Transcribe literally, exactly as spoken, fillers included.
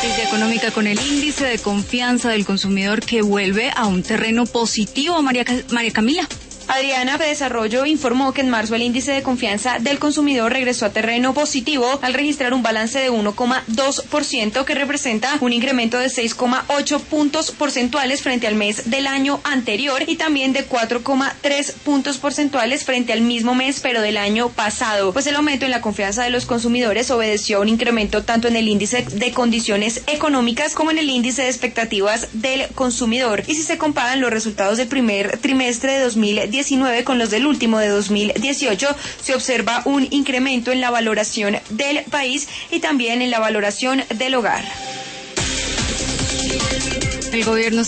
Noticia económica con el índice de confianza del consumidor que vuelve a un terreno positivo. María, María Camila. Adriana, Desarrollo informó que en marzo el índice de confianza del consumidor regresó a terreno positivo al registrar un balance de uno coma dos por ciento que representa un incremento de seis coma ocho puntos porcentuales frente al mes del año anterior y también de cuatro coma tres puntos porcentuales frente al mismo mes pero del año pasado. Pues el aumento en la confianza de los consumidores obedeció a un incremento tanto en el índice de condiciones económicas como en el índice de expectativas del consumidor. Y si se comparan los resultados del primer trimestre de dos mil diecinueve con los del último de dos mil dieciocho, se observa un incremento en la valoración del país y también en la valoración del hogar. El gobierno